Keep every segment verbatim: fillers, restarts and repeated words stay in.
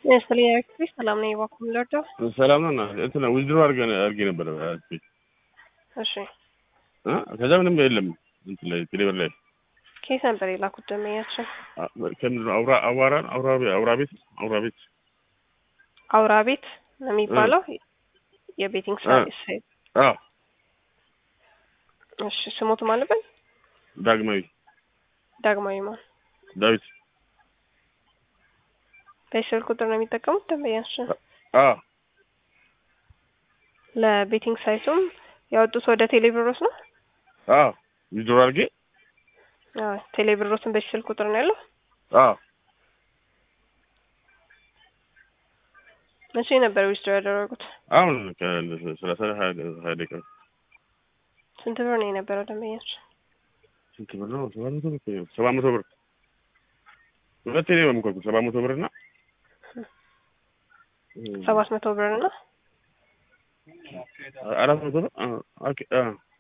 የስለኝ አክቲቪስት ሰላም ነኝ ባኩም ለርዶ ሰላም ነው እንትና ዊዝድሮ አርገን አርገ ነበር አጥቂ እሺ አ ከዛ ምንም የለም እንትን ላይ ቴሌብር ላይ ኬስ ነበር የላኩት ደመያችን ከምን አውራ አዋራ አውራ አውራ ቤት አውራ ቤት አውራ ቤት ነው የሚባለው የቤቲንግ ሰርቪስ አ እሺ ስሞቱ ማለት ነው ዳግማዊ ዳግማዊ ማን ዳዊት በስልክ ቁጥር ነው የሚጠቀሙት ደመያችን አ ለቤቲንግ ሳይቱም ያወጡት ወደ ቴሌብሮስ ነው አ ዊዝድሮ አርጌ አ ቴሌብሮስን በስልክ ቁጥር ነው ያለው አ መቼ ነበር ዊዝድሮ ያደረጉት አሁን ከሰላሳ ሀያ ደቂቃ ስንት ብር ነው የነበረው ደመያችን ስንት ብር ነው ሰባት መቶ ብር ሁለት ነው የምቆጥረው ሰባት መቶ ብር እና ሰባት መቶ ብር እና አራት መቶ ብር ኦኬ አ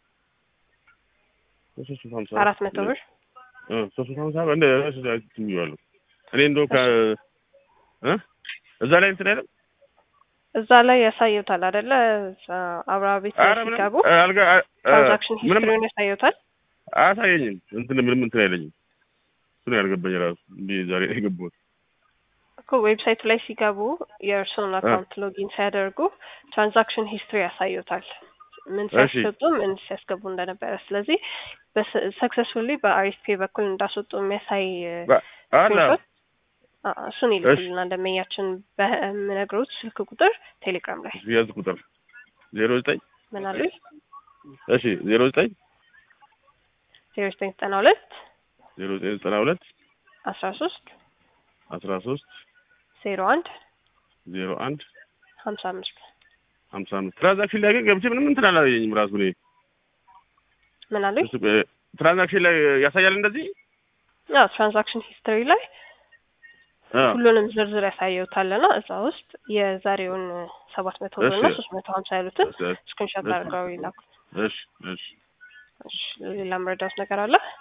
አራት መቶ ብር እ ሶስት መቶ ሀምሳ እንደ እሱ እኔ እንደው ከ እ እዛ ላይ እንትን አይደል እዛ ላይ ያሳዩታል አይደለ አብራቢት ሲጋቡ ትራንዛክሽን ሂስትሪውን ያሳዩታል አሳየኝም እንትን ምንም እንትን አይለኝም እሱ ነው ያልገባኝ ራሱ እንዴ ዛሬ የገባሁት እኮ ዌብሳይቱ ላይ ሲጋቡ የእርሶን አካውንት ሎጊን ሲያደርጉ ትራንዛክሽን ሂስትሪ ያሳዩታል ምን ሲያስገቡ ምን ሲያስገቡ እንደነበረ ስለዚህ በሰክሰስፉሊ በአርኤስፒ በኩል እንዳስወጡ የሚያሳይ አላ እሱን ይልኩልና እንደመያችን በመነግሮት ስልክ ቁጥር ቴሌግራም ላይ ያዝ ቁጥር ዜሮ ዘጠኝ ምን አለ እሺ ዜሮ ዘጠኝ ዜሮ ዘጠኝ ዘጠና ሁለት ዜሮ ዘጠኝ ዘጠና ሁለት አስራ ሶስት አስራ ሶስት ዜሮ አንድ ዜሮ አንድ ሀምሳ አምስት ሀምሳ አምስት ትራንዛክሽን ላይ ገብቼ ምንም እንትን አላየኝም ራሱ ነው ምን አለ ትራንዛክሽን ላይ ያሳያል እንደዚህ አዎ ትራንዛክሽን ሂስትሪ ላይ ሁሉንም ዝርዝር ያሳየውታልና እዛ ውስጥ የዛሬውን ሰባት መቶ ብር እና ሶስት መቶ ሀምሳ ያሉትን ስክሪንሾት አድርገው ይላኩ። እሺ እሺ እሺ ሌላ መረዳት ነገር አለ?